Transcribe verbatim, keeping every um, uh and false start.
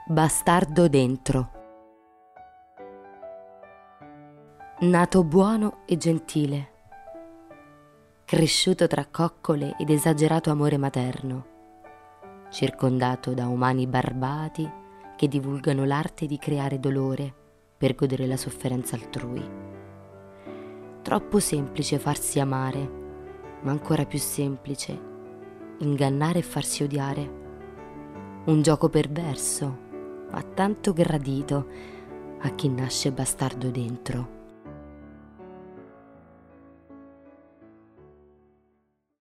Bastardo dentro. Nato buono e gentile, cresciuto tra coccole ed esagerato amore materno, circondato da umani barbati che divulgano l'arte di creare dolore per godere la sofferenza altrui. Troppo semplice farsi amare, ma ancora più semplice ingannare e farsi odiare. Un gioco perverso, ma tanto gradito a chi nasce bastardo dentro.